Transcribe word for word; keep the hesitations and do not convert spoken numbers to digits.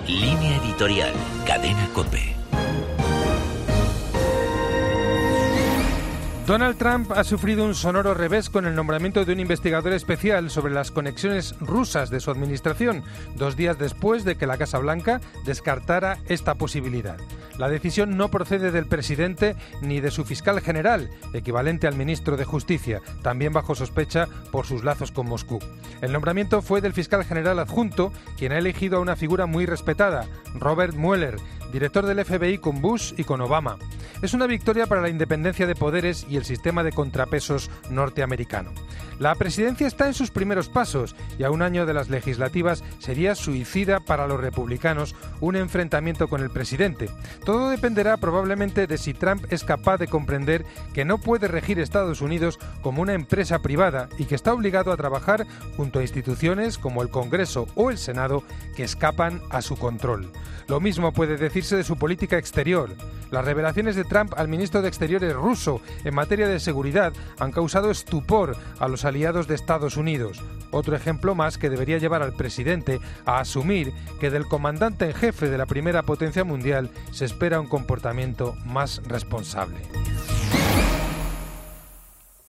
Línea editorial, Cadena COPE. Donald Trump ha sufrido un sonoro revés con el nombramiento de un investigador especial sobre las conexiones rusas de su administración, dos días después de que la Casa Blanca descartara esta posibilidad. La decisión no procede del presidente ni de su fiscal general, equivalente al ministro de Justicia, también bajo sospecha por sus lazos con Moscú. El nombramiento fue del fiscal general adjunto, quien ha elegido a una figura muy respetada, Robert Mueller, director del F B I con Bush y con Obama. Es una victoria para la independencia de poderes y el sistema de contrapesos norteamericano. La presidencia está en sus primeros pasos y a un año de las legislativas sería suicida para los republicanos un enfrentamiento con el presidente. Todo dependerá probablemente de si Trump es capaz de comprender que no puede regir Estados Unidos como una empresa privada y que está obligado a trabajar junto a instituciones como el Congreso o el Senado que escapan a su control. Lo mismo puede decirse de su política exterior. Las revelaciones de Trump al ministro de Exteriores ruso en materia de seguridad han causado estupor a los aliados de Estados Unidos. Otro ejemplo más que debería llevar al presidente a asumir que del comandante en jefe de la primera potencia mundial se espera un comportamiento más responsable.